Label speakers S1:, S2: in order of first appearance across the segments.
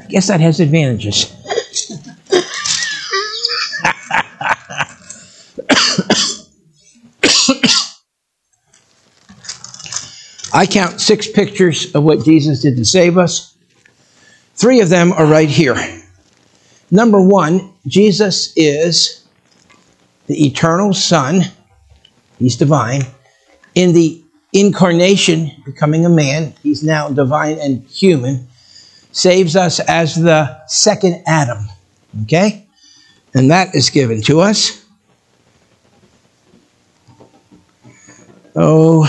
S1: I guess that has advantages. I count 6 pictures of what Jesus did to save us. 3 of them are right here. Number 1, Jesus is the eternal Son. He's divine. In the incarnation, becoming a man, he's now divine and human. Saves us as the second Adam. Okay? And that is given to us. Oh,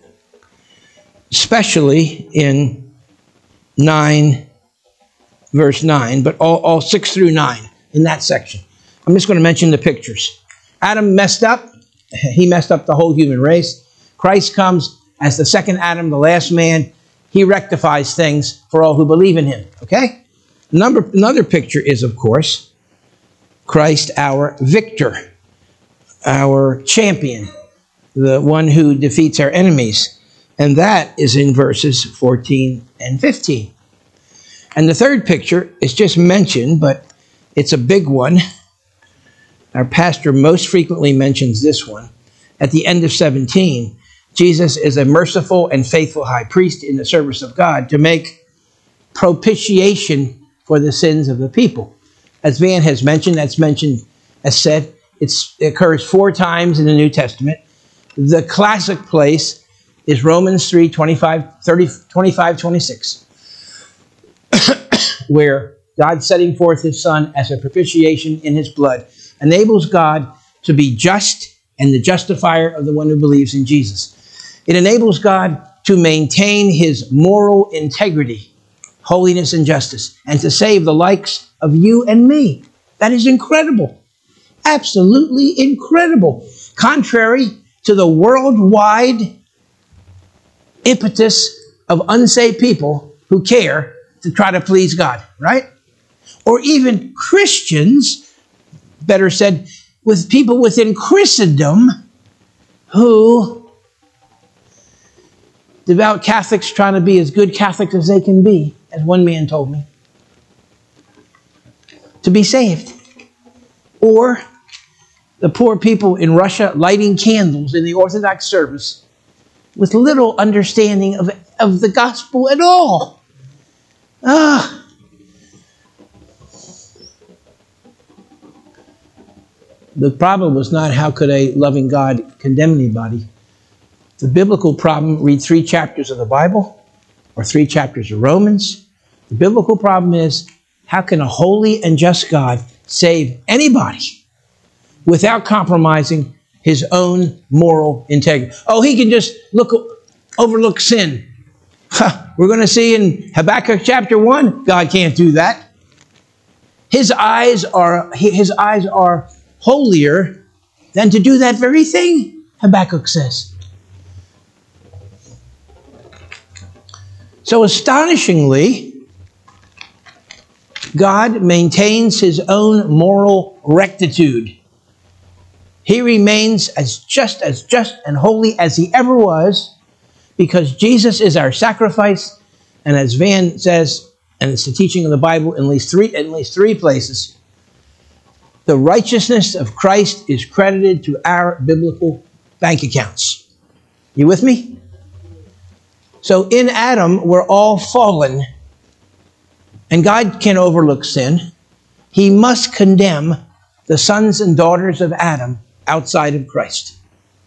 S1: especially in 9, verse 9, but all 6 through 9 in that section. I'm just going to mention the pictures. Adam messed up. He messed up the whole human race. Christ comes as the second Adam, the last man. He rectifies things for all who believe in him. Okay? Another picture is, of course, Christ, our victor, our champion, the one who defeats our enemies. And that is in verses 14 and 15. And the third picture is just mentioned, but it's a big one. Our pastor most frequently mentions this one. At the end of 17, Jesus is a merciful and faithful high priest in the service of God to make propitiation for the sins of the people. As Van has mentioned, that's mentioned, as said, it occurs 4 times in the New Testament. The classic place is Romans 3, 25, 26, where God setting forth his Son as a propitiation in his blood enables God to be just and the justifier of the one who believes in Jesus. It enables God to maintain his moral integrity, holiness, and justice, and to save the likes of you and me. That is incredible. Absolutely incredible. Contrary to the worldwide impetus of unsaved people who care to try to please God, right? Or even Christians, better said, with people within Christendom who, devout Catholics trying to be as good Catholics as they can be, as one man told me, to be saved. Or the poor people in Russia lighting candles in the Orthodox service with little understanding of the gospel at all. The problem was not how could a loving God condemn anybody. The biblical problem, read 3 chapters of the Bible or 3 chapters of Romans. The biblical problem is, how can a holy and just God save anybody without compromising his own moral integrity? Oh, he can just overlook sin. We're going to see in Habakkuk chapter 1, God can't do that. His eyes are holier than to do that very thing, Habakkuk says. So astonishingly, God maintains his own moral rectitude. He remains as just and holy as he ever was, because Jesus is our sacrifice. And as Van says, and it's the teaching of the Bible in at least three places, the righteousness of Christ is credited to our biblical bank accounts. You with me? So in Adam, we're all fallen. And God can't overlook sin. He must condemn the sons and daughters of Adam outside of Christ.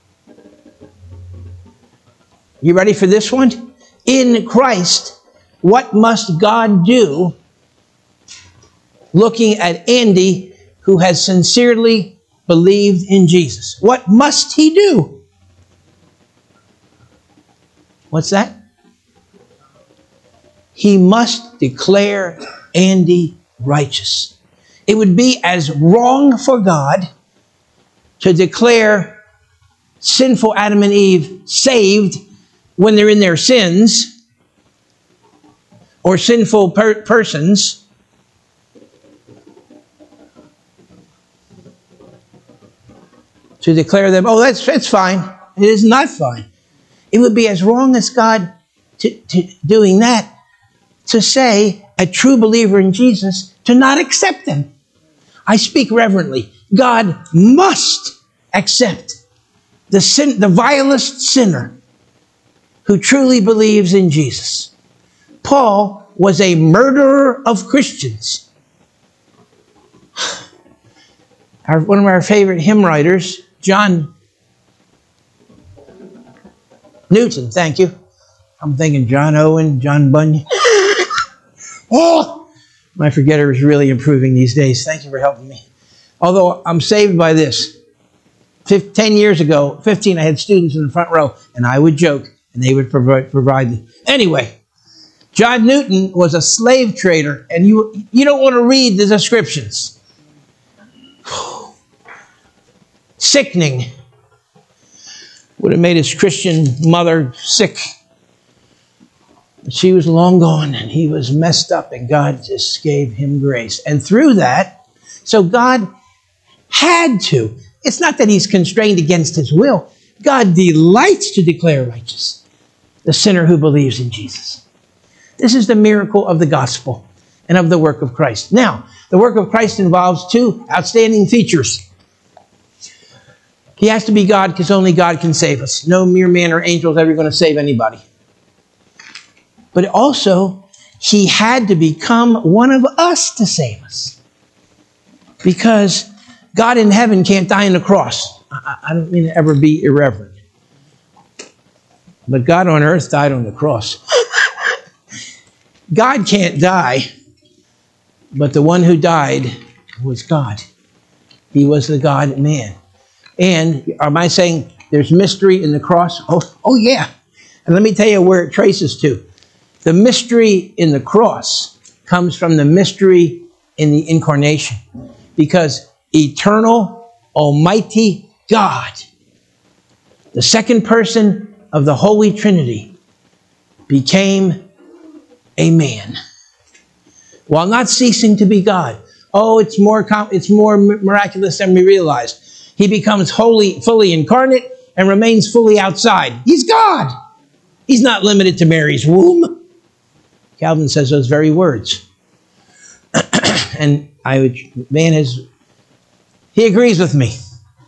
S1: You ready for this one? In Christ, what must God do? Looking at Andy, who has sincerely believed in Jesus. What must he do? What's that? He must declare Andy righteous. It would be as wrong for God to declare sinful Adam and Eve saved when they're in their sins, or sinful persons, to declare them, oh, that's fine. It is not fine. It would be as wrong as God to doing that to say a true believer in Jesus to not accept them. I speak reverently. God must accept the vilest sinner who truly believes in Jesus. Paul was a murderer of Christians. One of our favorite hymn writers, John Newton, thank you. I'm thinking John Owen, John Bunyan. Oh, my forgetter is really improving these days. Thank you for helping me. Although I'm saved by this. 10 years ago, 15, I had students in the front row, and I would joke, and they would provide them. Anyway, John Newton was a slave trader, and you don't want to read the descriptions. Sickening. Would have made his Christian mother sick. But she was long gone, and he was messed up, and God just gave him grace. And through that, so God had to. It's not that he's constrained against his will. God delights to declare righteous the sinner who believes in Jesus. This is the miracle of the gospel and of the work of Christ. Now, the work of Christ involves two outstanding features. He has to be God because only God can save us. No mere man or angel is ever going to save anybody. But also, he had to become one of us to save us. Because God in heaven can't die on the cross. I don't mean to ever be irreverent. But God on earth died on the cross. God can't die, but the one who died was God. He was the God-man. And am I saying there's mystery in the cross? Oh yeah. And let me tell you where it traces to. The mystery in the cross comes from the mystery in the incarnation. Because eternal, almighty God, the second person of the Holy Trinity, became a man while not ceasing to be God. Oh, it's more miraculous than we realize. He becomes fully incarnate and remains fully outside. He's God. He's not limited to Mary's womb. Calvin says those very words. And he agrees with me.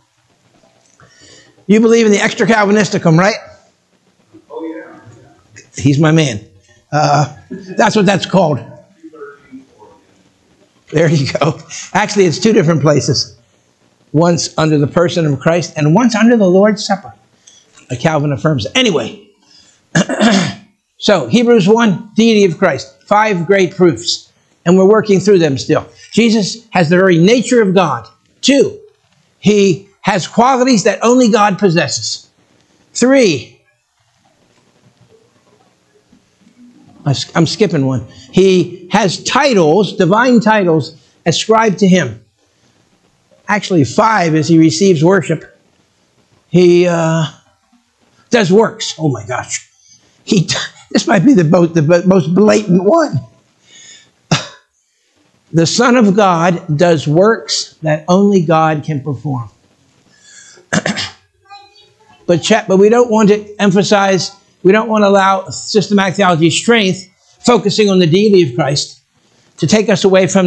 S1: You believe in the extra Calvinisticum, right?
S2: Oh, yeah.
S1: He's my man. That's what that's called. There you go. Actually, it's two different places. Once under the person of Christ and once under the Lord's Supper. Calvin affirms it. Anyway, so Hebrews 1, deity of Christ. 5 great proofs. And we're working through them still. Jesus has the very nature of God. 2, he has qualities that only God possesses. 3, I'm skipping one. He has titles, divine titles, ascribed to him. Actually, 5 as he receives worship. He does works. Oh my gosh. This might be the most blatant one. The Son of God does works that only God can perform. But we don't want to emphasize, we don't want to allow systematic theology's strength, focusing on the deity of Christ, to take us away from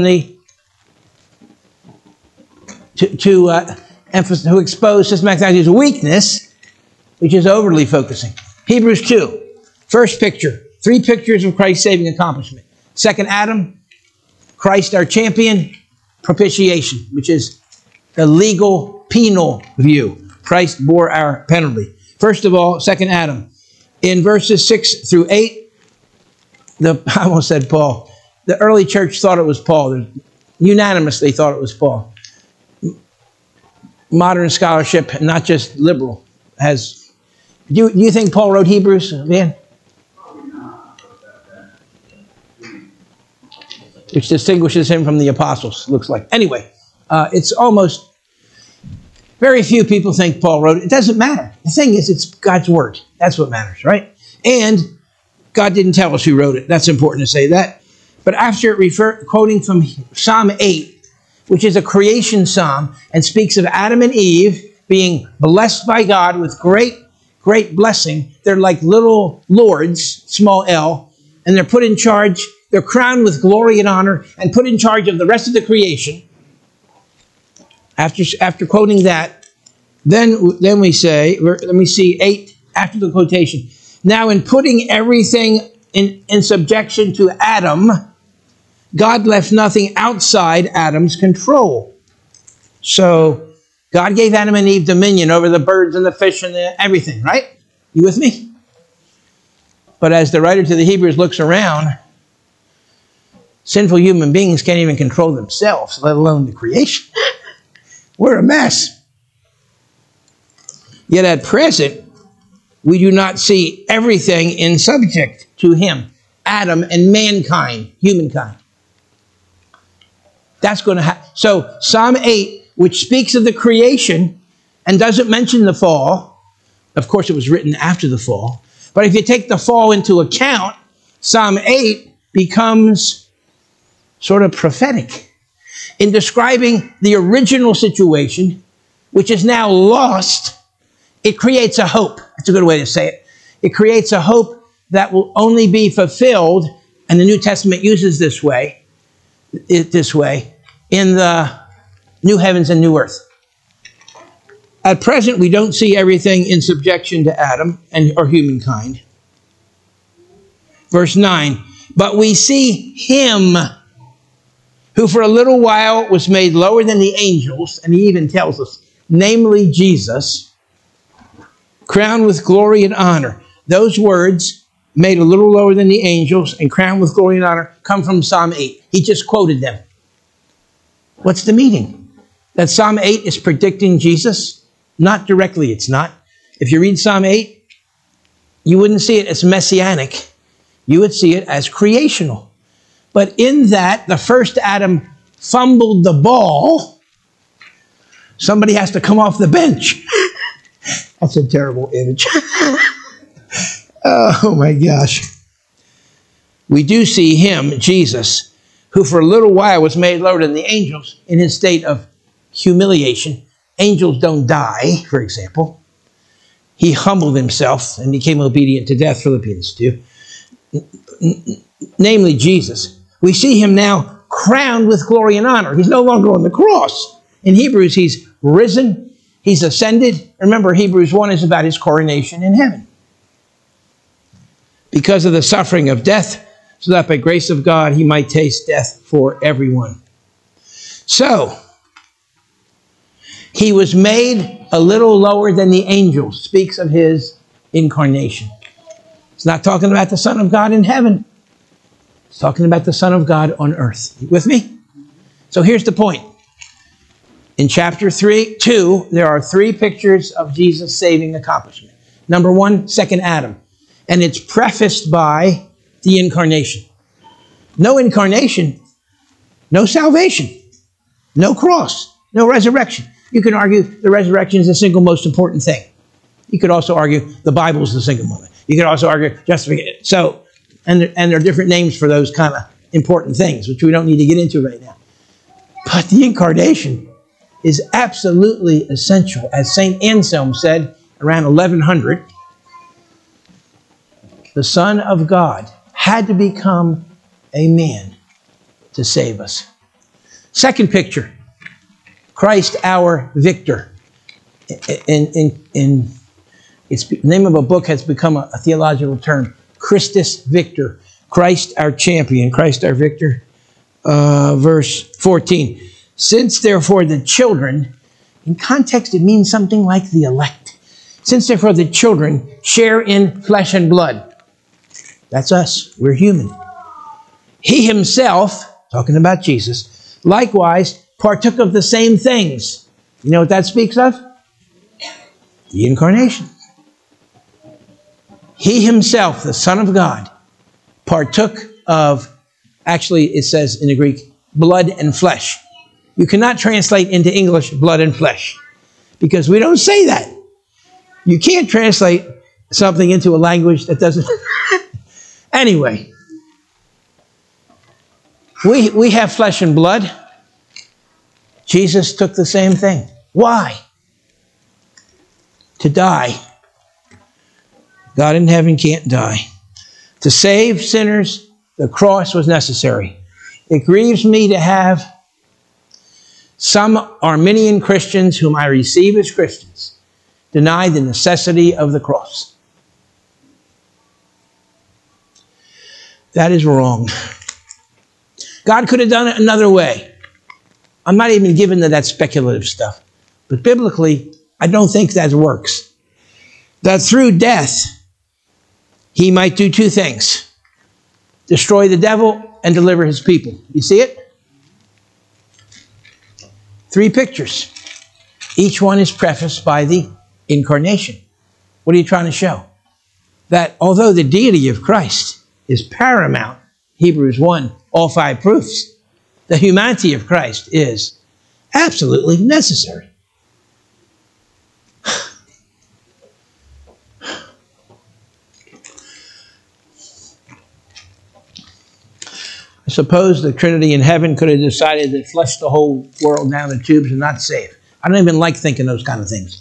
S1: to expose systematic theology's weakness, which is overly focusing. Hebrews 2, first picture, 3 pictures of Christ's saving accomplishment. Second Adam, Christ our champion, propitiation, which is the legal, penal view. Christ bore our penalty. First of all, second Adam. In verses 6 through 8, I almost said Paul. The early church thought it was Paul. They unanimously thought it was Paul. Modern scholarship, not just liberal, has... Do you think Paul wrote Hebrews, Van? Which distinguishes him from the apostles, looks like. Anyway, it's almost... Very few people think Paul wrote it. It doesn't matter. The thing is, it's God's word. That's what matters, right? And God didn't tell us who wrote it. That's important to say that. But after quoting from Psalm 8, which is a creation psalm, and speaks of Adam and Eve being blessed by God with great, great blessing. They're like little lords, small l, and they're put in charge. they're crowned with glory and honor and put in charge of the rest of the creation. After quoting that, then we say, let me see, 8, after the quotation. Now in putting everything in subjection to Adam, God left nothing outside Adam's control. So God gave Adam and Eve dominion over the birds and the fish and everything, right? You with me? But as the writer to the Hebrews looks around, sinful human beings can't even control themselves, let alone the creation. We're a mess. Yet at present, we do not see everything in subject to him, Adam and mankind, humankind. That's going to happen. So Psalm 8, which speaks of the creation and doesn't mention the fall. Of course, it was written after the fall. But if you take the fall into account, Psalm 8 becomes sort of prophetic in describing the original situation, which is now lost. It creates a hope. That's a good way to say it. It creates a hope that will only be fulfilled, and the New Testament uses this way, in the new heavens and new earth. At present, we don't see everything in subjection to Adam or humankind. Verse 9, but we see him who for a little while was made lower than the angels, and he even tells us, namely Jesus, crowned with glory and honor. Those words, made a little lower than the angels and crowned with glory and honor, come from Psalm 8. He just quoted them. What's the meaning? That Psalm 8 is predicting Jesus? Not directly, it's not. If you read Psalm 8, you wouldn't see it as messianic. You would see it as creational. But in that, the first Adam fumbled the ball. Somebody has to come off the bench. That's a terrible image. Oh my gosh. We do see him, Jesus, who for a little while was made lower than the angels in his state of humiliation. Angels don't die, for example. He humbled himself and became obedient to death, Philippians 2. Namely Jesus. We see him now crowned with glory and honor. He's no longer on the cross. In Hebrews, he's risen. He's ascended. Remember, Hebrews 1 is about his coronation in heaven. Because of the suffering of death, so that by grace of God he might taste death for everyone. So, he was made a little lower than the angels. Speaks of his incarnation. It's not talking about the Son of God in heaven. It's talking about the Son of God on earth. You with me? So here's the point. In chapter 2, there are 3 pictures of Jesus' saving accomplishment. Number 1, second Adam. And it's prefaced by the incarnation. No incarnation, no salvation, no cross, no resurrection. You can argue the resurrection is the single most important thing. You could also argue the Bible is the single moment. You could also argue justification. So, and there are different names for those kind of important things, which we don't need to get into right now. But the incarnation is absolutely essential. As St. Anselm said around 1100, the Son of God had to become a man to save us. Second picture, Christ our victor. In its the name of a book has become a theological term, Christus Victor, Christ our champion, Christ our victor. Verse 14. Since therefore the children, in context it means something like the elect. Since therefore the children share in flesh and blood. That's us. We're human. He himself, talking about Jesus, likewise partook of the same things. You know what that speaks of? The incarnation. He himself, the Son of God, partook of, actually it says in the Greek, blood and flesh. You cannot translate into English blood and flesh because we don't say that. You can't translate something into a language that doesn't... Anyway, we have flesh and blood. Jesus took the same thing. Why? To die. God in heaven can't die. To save sinners The cross was necessary. It grieves me to have some Arminian Christians whom I receive as Christians deny the necessity of the cross. That is wrong. God could have done it another way. I'm not even given to that speculative stuff. But biblically, I don't think that works. That through death, he might do two things: destroy the devil and deliver his people. You see it? 3 pictures. Each one is prefaced by the incarnation. What are you trying to show? That although the deity of Christ is paramount, Hebrews 1, all 5 proofs, the humanity of Christ is absolutely necessary. I suppose the Trinity in heaven could have decided to flush the whole world down the tubes and not save. I don't even like thinking those kind of things.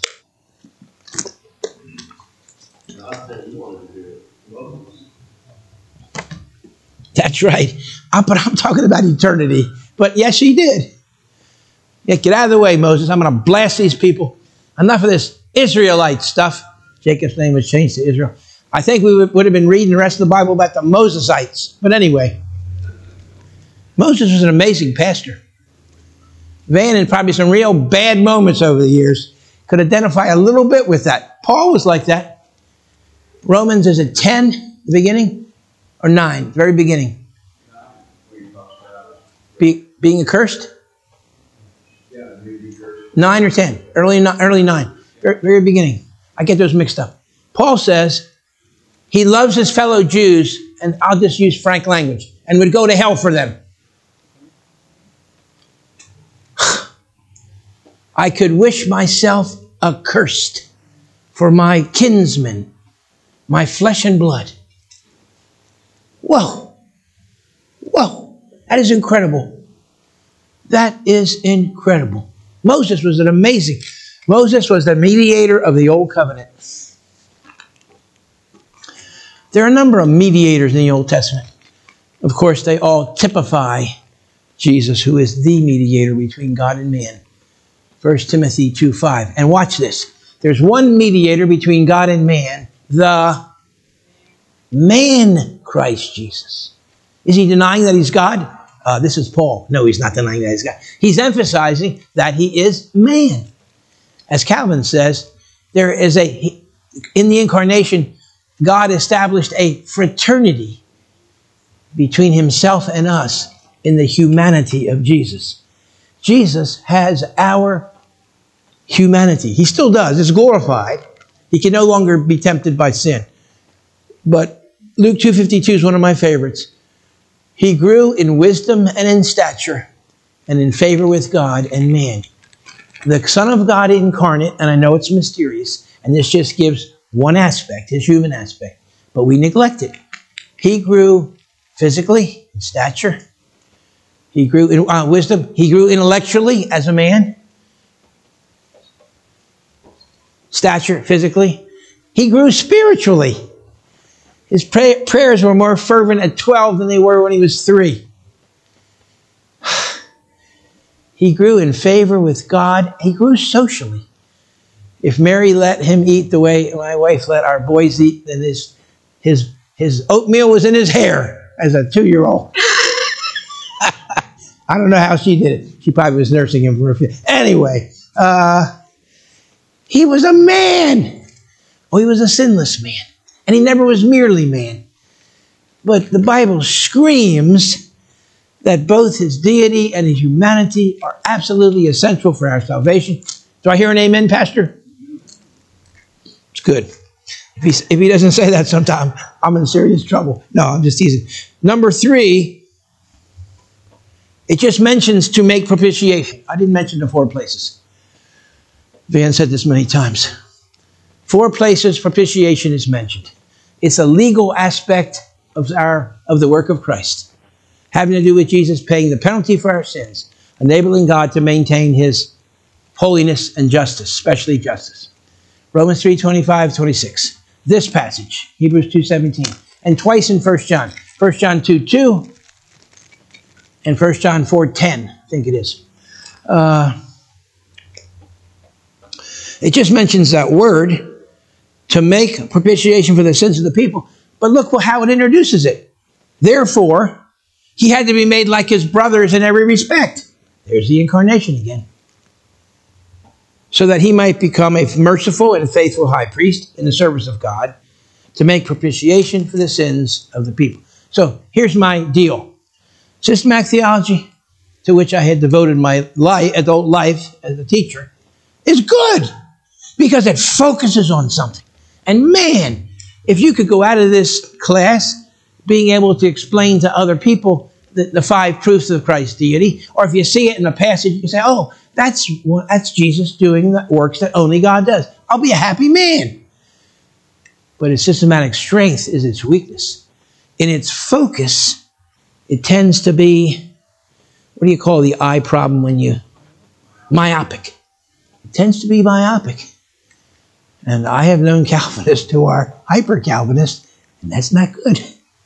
S1: That's right. But I'm talking about eternity. But yes, he did. Yeah, get out of the way, Moses. I'm going to blast these people. Enough of this Israelite stuff. Jacob's name was changed to Israel. I think we would have been reading the rest of the Bible about the Mosesites. But anyway, Moses was an amazing pastor. Van, in probably some real bad moments over the years, could identify a little bit with that. Paul was like that. Romans, is it 10, the beginning? Or 9, very beginning? Being accursed?
S2: Yeah, maybe cursed.
S1: 9 or 10, early 9, very beginning. I get those mixed up. Paul says he loves his fellow Jews, and I'll just use frank language, and would go to hell for them. I could wish myself accursed for my kinsmen, my flesh and blood. Whoa. Whoa. That is incredible. That is incredible. Moses was Moses was the mediator of the Old Covenant. There are a number of mediators in the Old Testament. Of course, they all typify Jesus, who is the mediator between God and man. 1 Timothy 2:5. And watch this. There's one mediator between God and man, the man Christ Jesus. Is he denying that he's God? This is Paul. No, he's not denying that he's God. He's emphasizing that he is man. As Calvin says, in the incarnation, God established a fraternity between himself and us in the humanity of Jesus. Jesus has our humanity. He still does. It's glorified. He can no longer be tempted by sin. But Luke 2:52 is one of my favorites. He grew in wisdom and in stature and in favor with God and man. The Son of God incarnate, and I know it's mysterious, and this just gives one aspect, his human aspect, but we neglect it. He grew physically in stature. He grew in wisdom. He grew intellectually as a man. Stature, physically. He grew spiritually. His prayers were more fervent at 12 than they were when he was 3. He grew in favor with God. He grew socially. If Mary let him eat the way my wife let our boys eat, then his oatmeal was in his hair as a 2-year-old. I don't know how she did it. She probably was nursing him for a few. Anyway, he was a man. Oh, he was a sinless man. And he never was merely man. But the Bible screams that both his deity and his humanity are absolutely essential for our salvation. Do I hear an amen, Pastor? It's good. If he doesn't say that sometime, I'm in serious trouble. No, I'm just teasing. Number 3, it just mentions to make propitiation. I didn't mention the 4 places. Van said this many times. 4 places propitiation is mentioned. It's a legal aspect of the work of Christ, having to do with Jesus paying the penalty for our sins, enabling God to maintain his holiness and justice, especially justice. Romans 3:25-26. This passage, Hebrews 2:17, and twice in 1 John. 1 John 2:2 and 1 John 4:10, I think it is. It just mentions that word, to make propitiation for the sins of the people. But look how it introduces it. Therefore, he had to be made like his brothers in every respect. There's the incarnation again. So that he might become a merciful and faithful high priest in the service of God, to make propitiation for the sins of the people. So here's my deal. Systematic theology, to which I had devoted my adult life as a teacher, is good because it focuses on something. And man, if you could go out of this class being able to explain to other people the 5 proofs of Christ's deity, or if you see it in a passage, you can say, oh, that's Jesus doing the works that only God does. I'll be a happy man. But its systematic strength is its weakness. In its focus, it tends to be, what do you call the eye problem when you, myopic. It tends to be myopic. And I have known Calvinists who are hyper-Calvinists, and that's not good.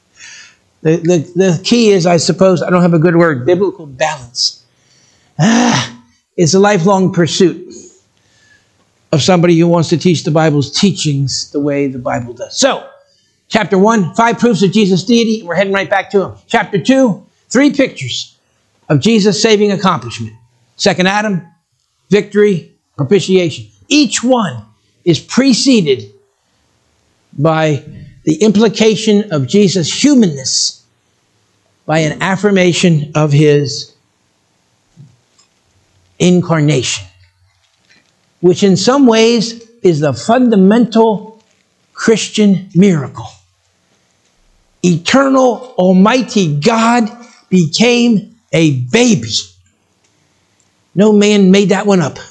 S1: The key is, I suppose, I don't have a good word, biblical balance. It's a lifelong pursuit of somebody who wants to teach the Bible's teachings the way the Bible does. So, chapter 1, 5 proofs of Jesus' deity. We're heading right back to him. Chapter 2, 3 pictures of Jesus' saving accomplishment. Second Adam, victory, propitiation. Each one is preceded by the implication of Jesus' humanness by an affirmation of his incarnation, which in some ways is the fundamental Christian miracle. Eternal, almighty God became a baby. No man made that one up.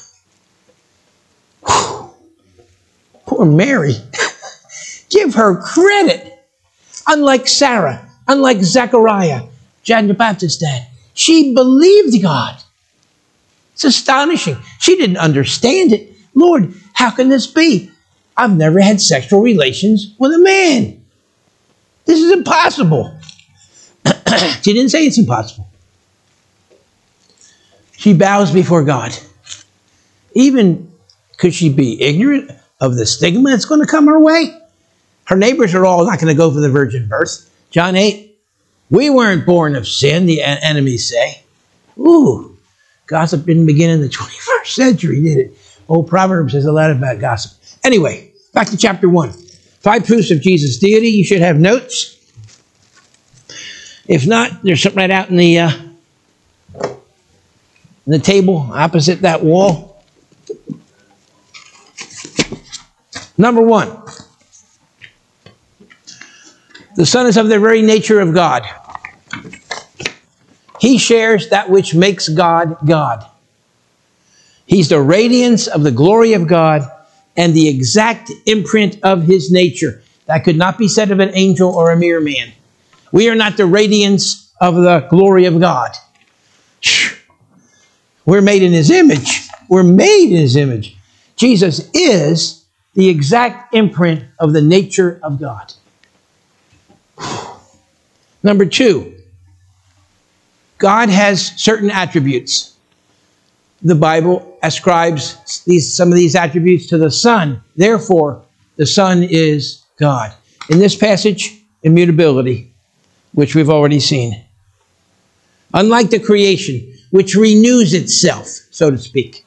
S1: Whew. Poor Mary. Give her credit. Unlike Sarah, unlike Zechariah, John the Baptist's dad, she believed God. It's astonishing. She didn't understand it. Lord, how can this be? I've never had sexual relations with a man. This is impossible. She didn't say it's impossible. She bows before God. Even could she be ignorant of the stigma that's going to come her way? Her neighbors are all not going to go for the virgin birth. John 8, we weren't born of sin, the enemies say. Ooh, gossip didn't begin in the 21st century, did it? Old Proverbs says a lot about gossip. Anyway, back to chapter 1. 5 proofs of Jesus' deity. You should have notes. If not, there's something right out in the table opposite that wall. Number 1. The Son is of the very nature of God. He shares that which makes God, God. He's the radiance of the glory of God and the exact imprint of his nature. That could not be said of an angel or a mere man. We are not the radiance of the glory of God. We're made in his image. We're made in his image. Jesus is the exact imprint of the nature of God. Number 2, God has certain attributes. The Bible ascribes some of these attributes to the Son. Therefore, the Son is God. In this passage, immutability, which we've already seen. Unlike the creation, which renews itself, so to speak.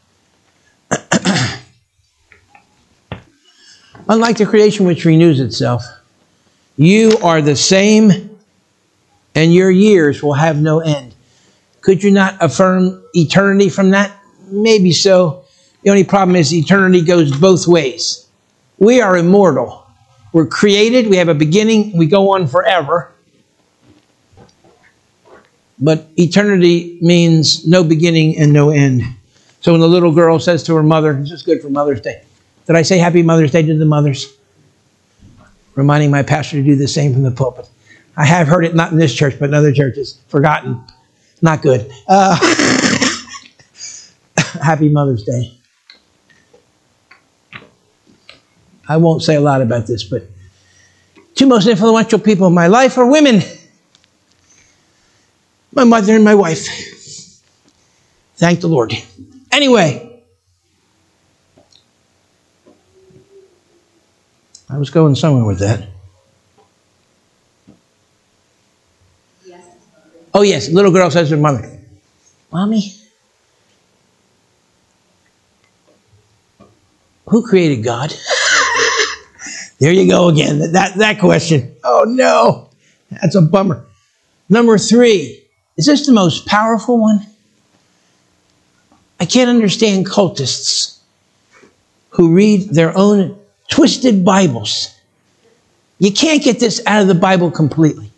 S1: Unlike the creation which renews itself, you are the same, and your years will have no end. Could you not affirm eternity from that? Maybe so. The only problem is eternity goes both ways. We are immortal. We're created. We have a beginning. We go on forever. But eternity means no beginning and no end. So when the little girl says to her mother, this is good for Mother's Day. Did I say Happy Mother's Day to the mothers? Reminding my pastor to do the same from the pulpit. I have heard it, not in this church, but in other churches. Forgotten. Not good. Happy Mother's Day. I won't say a lot about this, but 2 most influential people in my life are women. my mother and my wife. Thank the Lord. Anyway, I was going somewhere with that. Oh, yes. The little girl says to her mother, Mommy, who created God? There you go again. That question. Oh, no. That's a bummer. Number 3. Is this the most powerful one? I can't understand cultists who read their own twisted Bibles. You can't get this out of the Bible completely.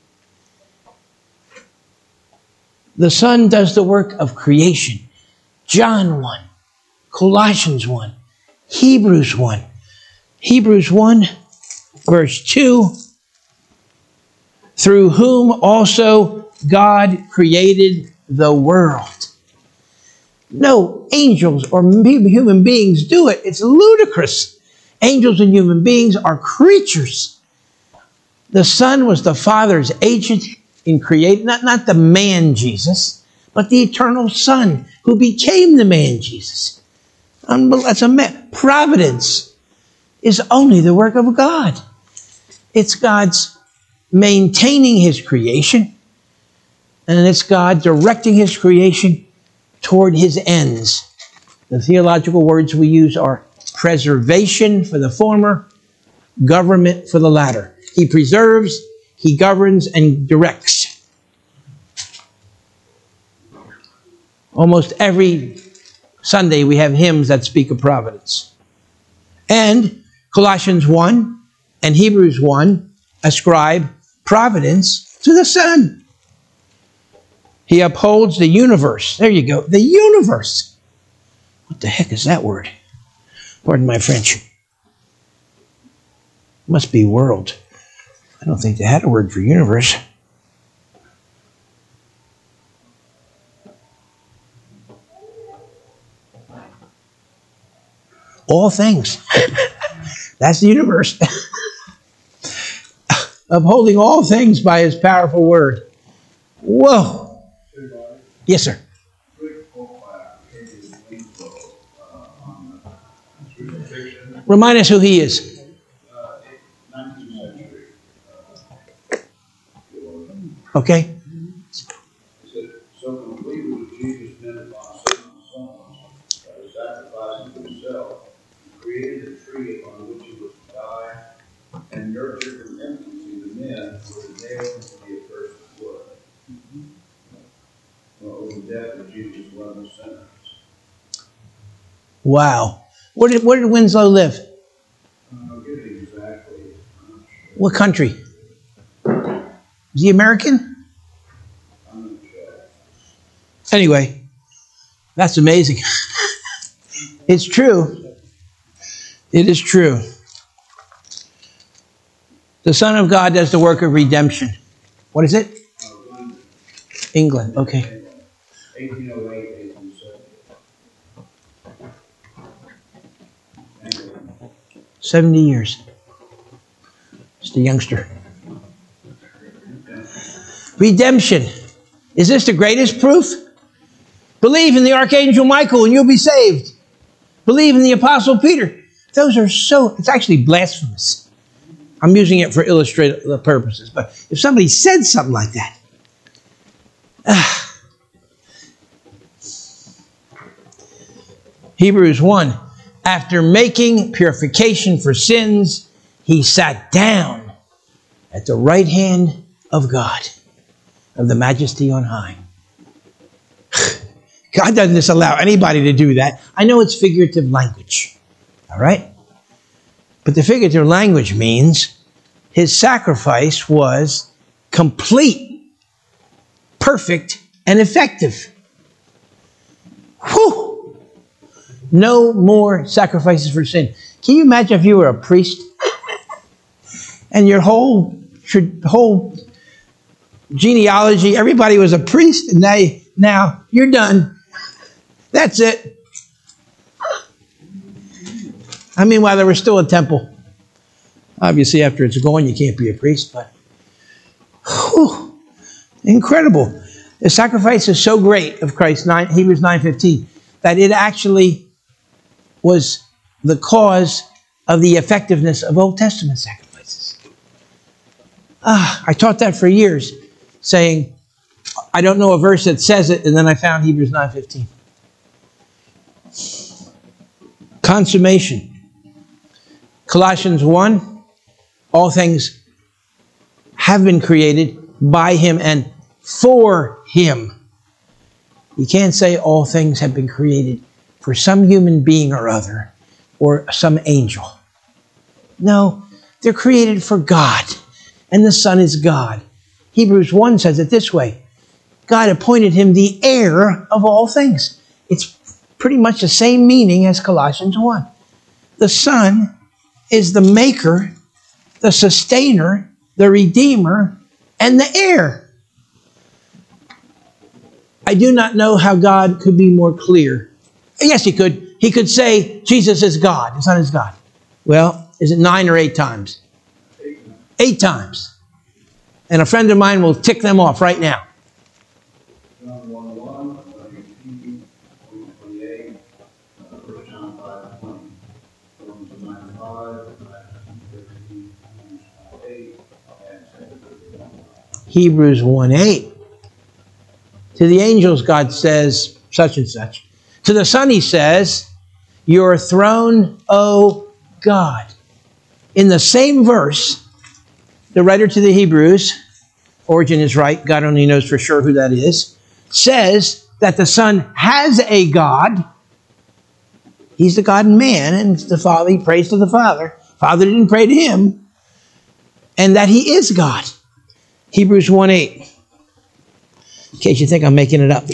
S1: The Son does the work of creation. John 1, Colossians 1, Hebrews 1. Hebrews 1, verse 2. Through whom also God created the world. No angels or human beings do it. It's ludicrous. Angels and human beings are creatures. The Son was the Father's agent in creating, not the man Jesus, but the eternal Son who became the man Jesus. That's a man. Providence is only the work of God. It's God's maintaining his creation, and it's God directing his creation toward his ends. The theological words we use are preservation for the former, government for the latter. He preserves, he governs, and directs. Almost every Sunday we have hymns that speak of providence. And Colossians 1 and Hebrews 1 ascribe providence to the Son. He upholds the universe. There you go. The universe. What the heck is that word? Pardon my French. Must be world. I don't think they had a word for universe. All things. That's the universe. Upholding all things by his powerful word. Whoa. Yes, sir. Remind us who he is.
S2: 19th century.
S1: Okay.
S2: So complete was Jesus bent upon saving souls by sacrificing himself. He created a tree upon which he was to die, and nurtured from infancy the men who were nailed to the accursed wood. Well, over death of Jesus, one of the sinners.
S1: Wow. Where did Winslow live?
S2: I'll get it exactly. I'm not sure.
S1: What country? Is he American?
S2: I'm not sure.
S1: Anyway, that's amazing. It's true. It is true. The Son of God does the work of redemption. What is it?
S2: London.
S1: England. Okay.
S2: 1808, 1870.
S1: 70 years. Just a youngster. Redemption. Is this the greatest proof? Believe in the Archangel Michael and you'll be saved. Believe in the Apostle Peter. Those are it's actually blasphemous. I'm using it for illustrative purposes. But if somebody said something like that. Hebrews 1. After making purification for sins, he sat down at the right hand of God, of the majesty on high. God doesn't just allow anybody to do that. I know it's figurative language. All right? But the figurative language means his sacrifice was complete, perfect, and effective. Whew! No more sacrifices for sin. Can you imagine if you were a priest and your whole genealogy, everybody was a priest, and now you're done. That's it. I mean, while there was still a temple. Obviously, after it's gone, you can't be a priest, but whew, incredible. The sacrifice is so great of Christ, Hebrews 9:15, that it actually was the cause of the effectiveness of Old Testament sacrifices. I taught that for years, saying, I don't know a verse that says it, and then I found Hebrews 9:15. Consummation. Colossians 1, all things have been created by him and for him. You can't say all things have been created for some human being or other, or some angel. No, they're created for God, and the Son is God. Hebrews 1 says it this way: God appointed him the heir of all things. It's pretty much the same meaning as Colossians 1. The Son is the maker, the sustainer, the redeemer, and the heir. I do not know how God could be more clear. Yes, he could. He could say Jesus is God, the Son is God. Well, is it 9 or 8 times? 8 times. And a friend of mine will tick them off right now.
S2: John 1:1, 19, 28, 1 John 5:20, Romans 9:5, 13, 8, and 7.
S1: Hebrews 1:8. To the angels, God says such and such. To the Son, he says, your throne, O God. In the same verse, the writer to the Hebrews, Origen is right, God only knows for sure who that is, says that the Son has a God. He's the God and man, and the Father, he prays to the Father. Father didn't pray to him. And that he is God. Hebrews 1:8. In case you think I'm making it up.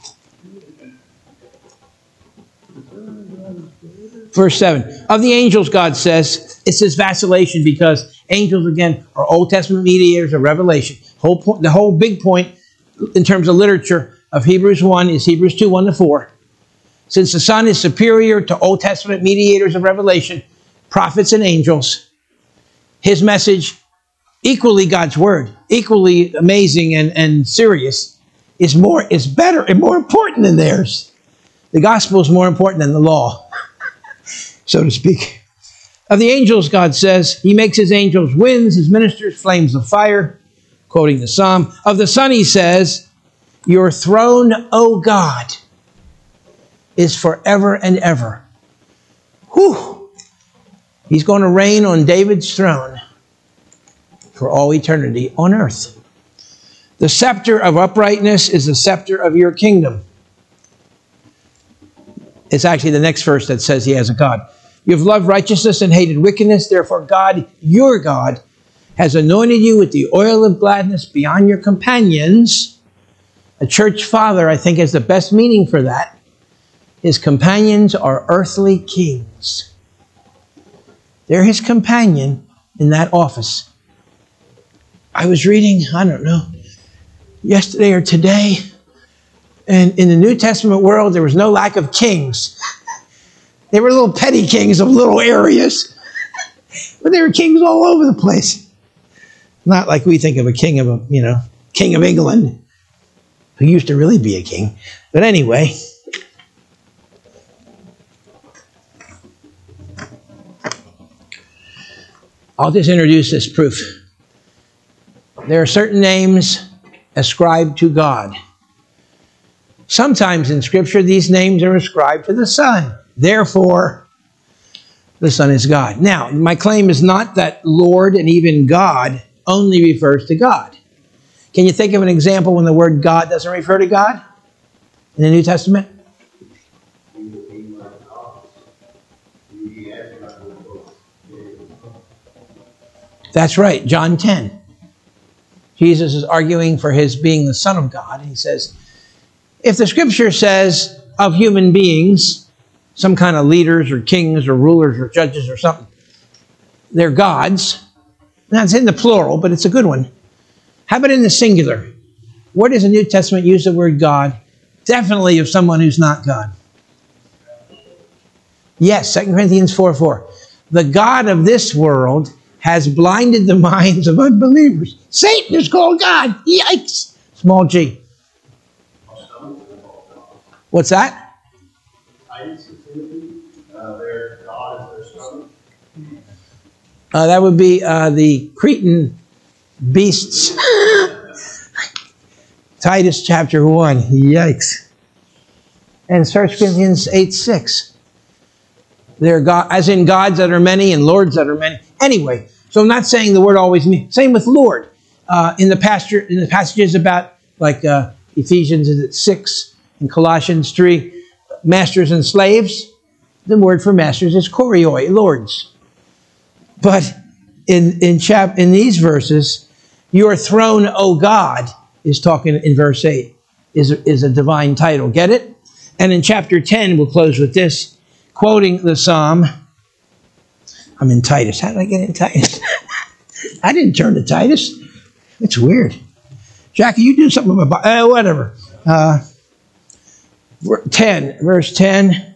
S1: Verse 7. Of the angels, God says, it's this vacillation because angels, again, are Old Testament mediators of Revelation. The whole big point in terms of literature of Hebrews 1 is Hebrews 2, 1-4. Since the Son is superior to Old Testament mediators of Revelation, prophets and angels, his message, equally God's word, equally amazing and serious, is better and more important than theirs. The gospel is more important than the law, so to speak. Of the angels, God says, he makes his angels winds, his ministers flames of fire, quoting the Psalm. Of the Son, he says, your throne, O God, is forever and ever. Whew! He's going to reign on David's throne for all eternity on earth. The scepter of uprightness is the scepter of your kingdom. It's actually the next verse that says he has a God. You have loved righteousness and hated wickedness. Therefore, God, your God, has anointed you with the oil of gladness beyond your companions. A church father, I think, has the best meaning for that. His companions are earthly kings. They're his companion in that office. I was reading, I don't know, yesterday or today, and in the New Testament world, there was no lack of kings. They were little petty kings of little areas, but they were kings all over the place. Not like we think of a king of King of England, who used to really be a king. But anyway, I'll just introduce this proof. There are certain names ascribed to God. Sometimes in Scripture, these names are ascribed to the Son. Therefore, the Son is God. Now, my claim is not that Lord and even God only refers to God. Can you think of an example when the word God doesn't refer to God in the New Testament? That's right, John 10. Jesus is arguing for his being the Son of God. And he says, if the Scripture says of human beings, some kind of leaders or kings or rulers or judges or something, they're gods. Now, it's in the plural, but it's a good one. How about in the singular? Where does the New Testament use the word God? Definitely of someone who's not God. Yes, 2 Corinthians 4:4. The God of this world has blinded the minds of unbelievers. Satan is called God. Yikes. Small g. What's that?
S2: Titus and Timothy, their God is their son.
S1: That would be the Cretan beasts. Titus chapter 1. Yikes. And 1 Corinthians 8:6. They're God, as in gods that are many and lords that are many. Anyway, so I'm not saying the word always means. Same with Lord. In the passages about like Ephesians 6 and Colossians 3, masters and slaves, the word for masters is kurioi, lords. But in these verses, your throne, O God, is talking in verse 8, is a divine title. Get it? And in chapter 10, we'll close with this, quoting the Psalm. I'm in Titus. How did I get in Titus? I didn't turn to Titus. It's weird. Jackie, you do something about whatever. 10, verse 10.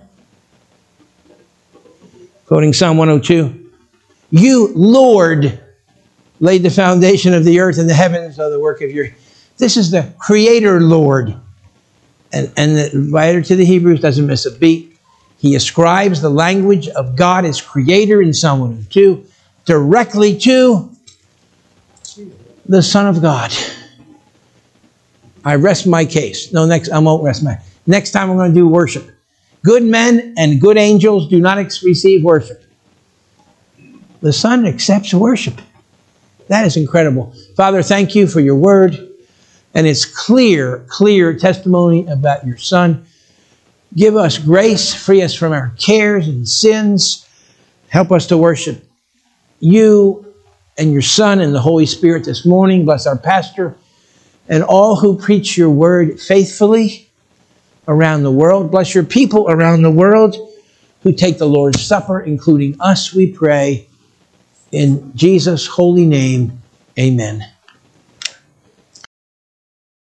S1: Quoting Psalm 102. You, Lord, laid the foundation of the earth, and the heavens are the work of your... This is the Creator Lord. And the writer to the Hebrews doesn't miss a beat. He ascribes the language of God as Creator in Psalm 102 directly to the Son of God. I rest my case. No, I won't rest my... Next time we're going to do worship. Good men and good angels do not receive worship. The Son accepts worship. That is incredible. Father, thank you for your word. And it's clear testimony about your Son. Give us grace. Free us from our cares and sins. Help us to worship you and your Son and the Holy Spirit this morning. Bless our pastor and all who preach your word faithfully around the world. Bless your people around the world who take the Lord's Supper, including us, we pray. In Jesus' holy name, amen.